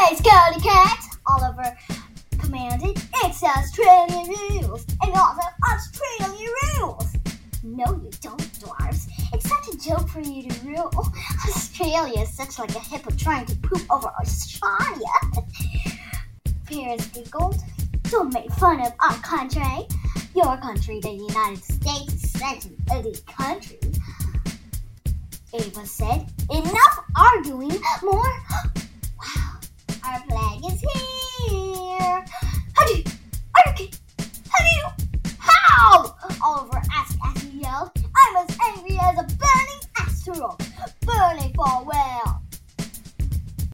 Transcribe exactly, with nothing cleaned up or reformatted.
Hey, Scaredy Cat! Oliver commanded. It's Australian rules, and also Australian rules! No, you don't, dwarves. It's such a joke for you to rule. Australia is such like a hippo trying to poop over Australia. Parents giggled. Don't make fun of our country. Your country, the United States, is such an ugly country. Ava said, enough arguing, more. Wow, our flag is here.